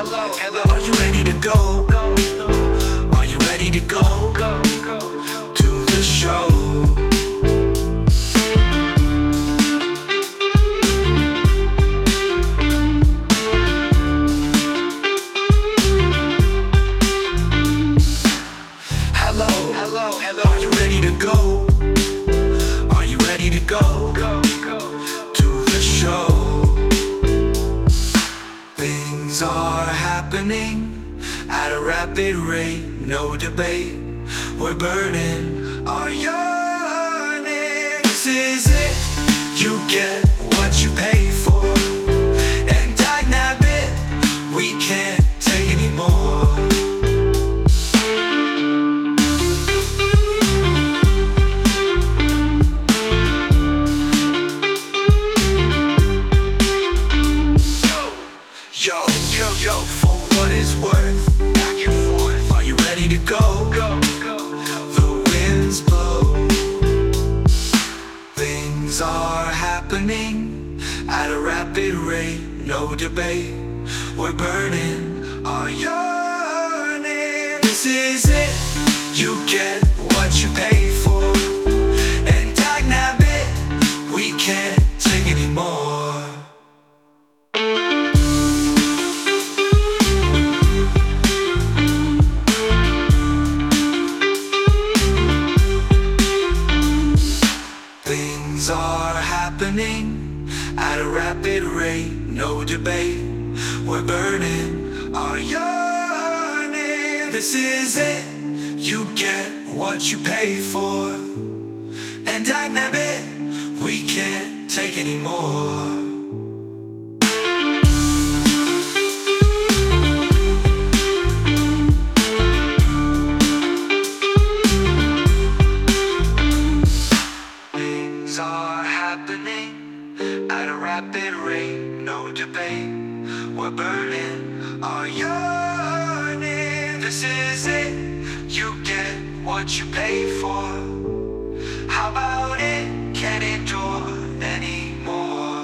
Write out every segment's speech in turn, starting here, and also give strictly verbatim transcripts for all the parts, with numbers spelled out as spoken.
hello, hello. Are you ready to go? Are you ready to go? To the show. Hello, hello, hello. Are you ready to go? Are you ready to go? To the show. Things are happening at a rapid rate, no debate. We're burning our yearning. This is it. You get what you pay for. And Dignab it, we can't take anymore. Yo, yo, yo, for what it's worth, back and forth. Are you ready to go? Go, go. The winds blow. Things are happening at a rapid rate, no debate. We're burning our yearning. This is it. You get what you pay for. And Dignab it, we can't take anymore. Things are happening at a rapid rate, no debate. We're burning our yearning. This is it. You get what you pay for. And Dignab it, we can't take anymore. Things are happening at a rapid rate, no debate. We're burning our yearning. This is it. You get what you pay for. How about it? Can't endure anymore.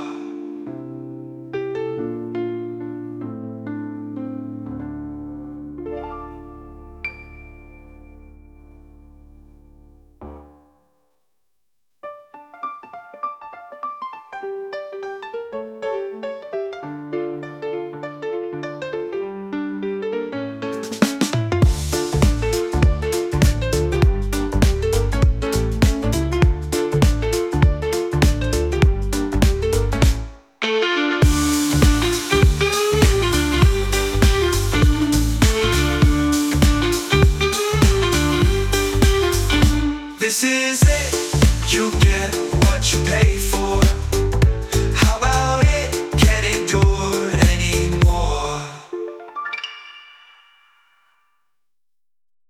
This is it. You get what you pay for.